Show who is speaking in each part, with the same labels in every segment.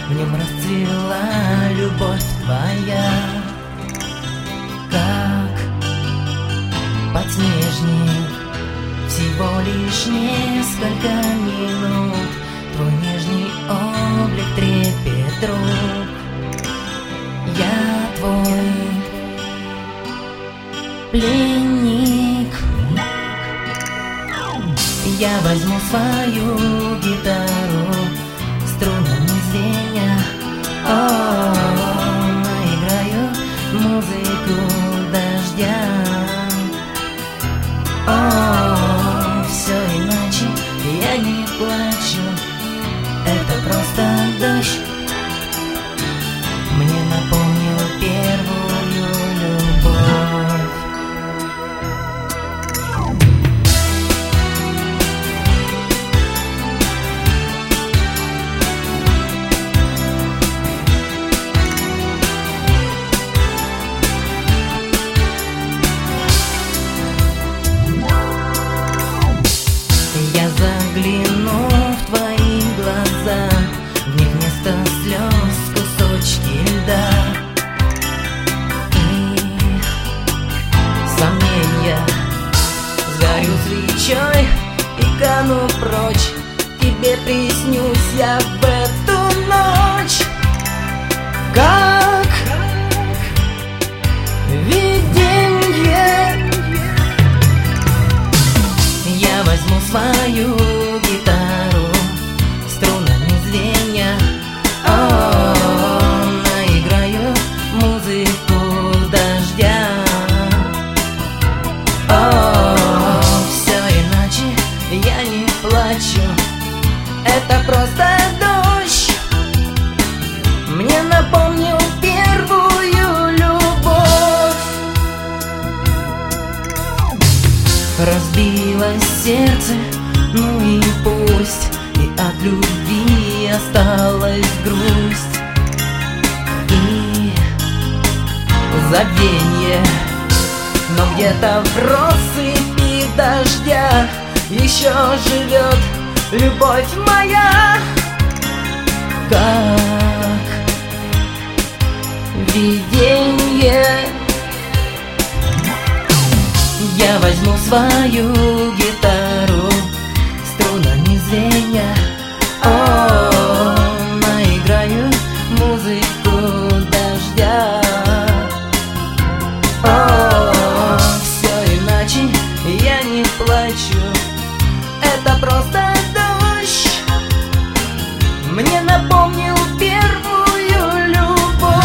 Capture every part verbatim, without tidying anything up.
Speaker 1: В нем расцвела любовь твоя, как подснежник. Всего лишь несколько минут, твой нежный облик, трепет рук. Я твой пленник. Я возьму свою гитару, струнами звеня, о, наиграю музыку дождя. О, все иначе я не плачу, это просто дождь. Мне напомнил первую любовь. Я загляну в твои глаза, в них вместо слез кусочки льда. И сомнения, сгорю свечой и кану прочь. Тебе приснюсь я в эту ночь, как виденье. Я возьму свою гитару, струнами звеня, о, наиграю музыку дождя. О, все иначе я не плачу, это просто дождь. Мне напомнил первую любовь. Разбилось сердце, ну и пусть, и от любви осталась грусть и забвенье. Но где-то в россыпи дождя еще живет любовь моя, как виденье. Я возьму свою гитару, струнами звеня, о, наиграю музыку дождя. О, все иначе я не плачу, это просто дождь. Мне напомнил первую любовь.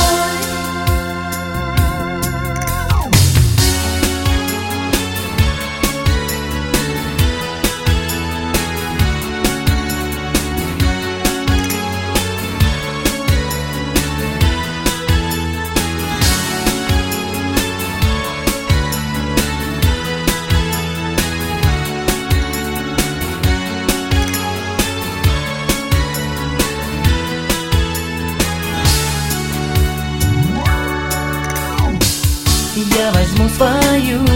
Speaker 1: Я возьму свою